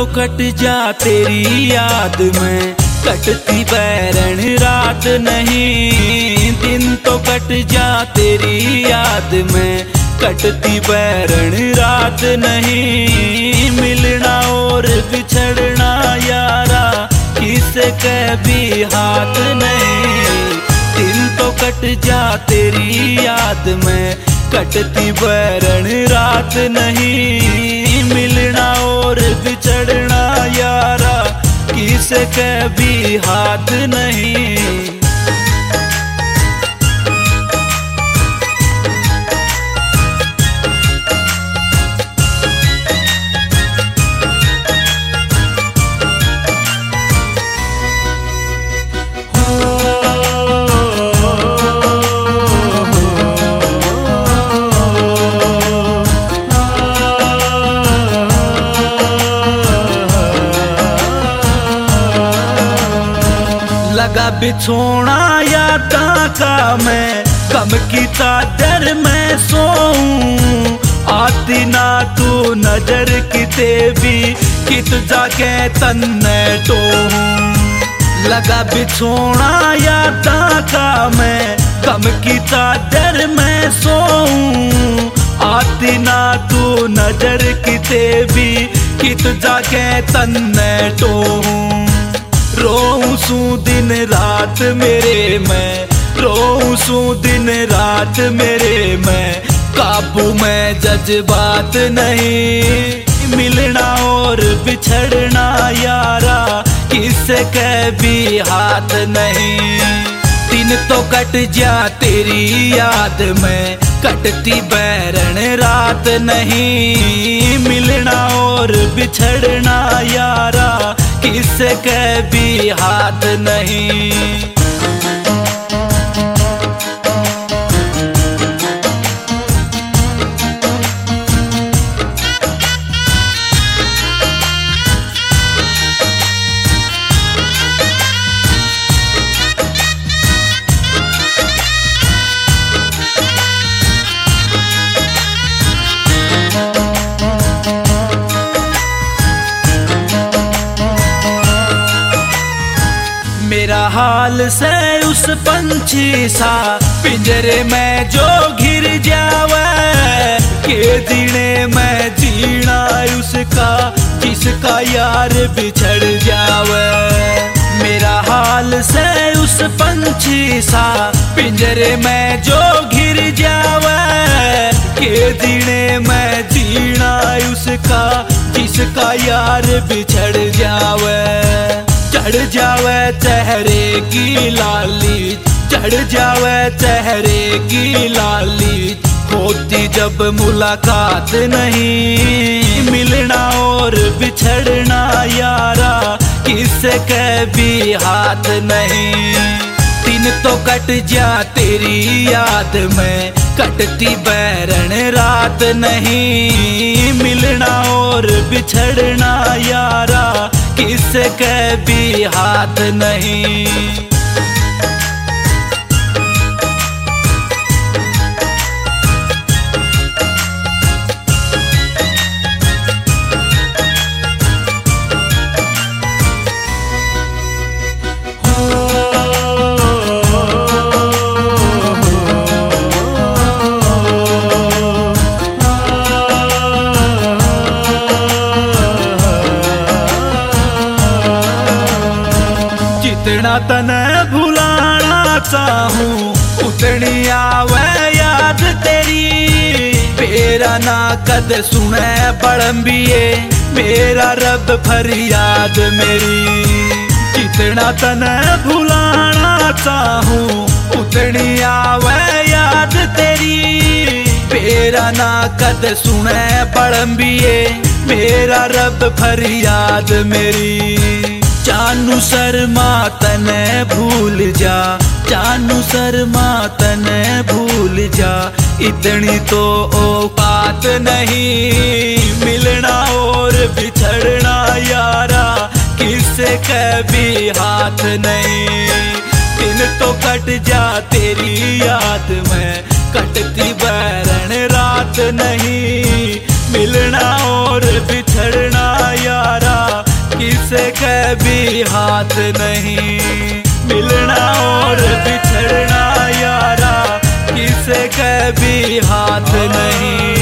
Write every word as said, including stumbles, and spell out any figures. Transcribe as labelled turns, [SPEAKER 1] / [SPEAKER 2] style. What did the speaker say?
[SPEAKER 1] Cut जा तेरी याद में, कटती बैरण रात नहीं। दिन तो कट जा तेरी याद में, कटती बैरण रात नहीं। मिलना और बिछड़ना यारा किसे कह भी हाथ नहीं। दिन तो कट जा तेरी याद में, कटती बैरण रात नहीं। मिलना और बिछड़ना यारा किसे कह भी हाथ नहीं। लगा बिछोना यादां का मैं, गम की चादर में सोऊं। आती ना तू नजर किते भी, कित जाके तन्ने टोहूं। लगा बिछोना यादां का मैं, गम की चादर में सोऊं। आती ना तू नजर किते भी, कित जाके तन्ने टोहूं। रोऊं सू दिन रात मेरे मैं, रोऊं सू दिन रात मेरे मैं। काबू में जज्बात नहीं। मिलना और बिछड़ना यारा किसे कह भी हाथ नहीं। दिन तो कट जा तेरी याद में, कटती बैरण रात नहीं। मिलना और बिछड़ना यारा किसे कह भी हाथ नहीं। मेरा हाल से उस पंछी सा, पिंजरे में जो घिर जावे। के जीने में जीना उसका, जिसका यार बिछड़ जावे। मेरा हाल से उस पंछी सा, पिंजरे में जो घिर जावे। के जीने में जीना उसका, जिसका यार बिछड़ जावे। चढ़ जावे चेहरे की लाली, चढ़ जावे चेहरे की लाली। होती जब मुलाकात नहीं। मिलना और बिछड़ना यारा किसे कह भी हाथ नहीं। दिन तो कट जा तेरी याद में, कटती बैरण रात नहीं। मिलना और बिछड़ना यारा किसे कह भी हाथ नहीं। जितना तने भुलाना चाहूं, उतनी आवे याद तेरी। मेरा ना कद सुने बड़म्बिए, मेरा रब फरियाद मेरी। जितना तने भुलाना चाहूं, उतनी आवे याद तेरी। मेरा ना कद सुने बड़म्बिए, मेरा रब फरियाद मेरी। जानू शर्मा तने भूल जा, जानू शर्मा तने भूल जा। इतनी तो औकात नहीं। मिलना और बिछड़ना यारा किसे कह भी हाथ नहीं। दिन तो कट जा तेरी याद में, कटती बैरण रात नहीं। मिलना और बिछड़ना यारा के भी हाथ नहीं। मिलना और बिछड़ना यारा किसी के भी हाथ नहीं।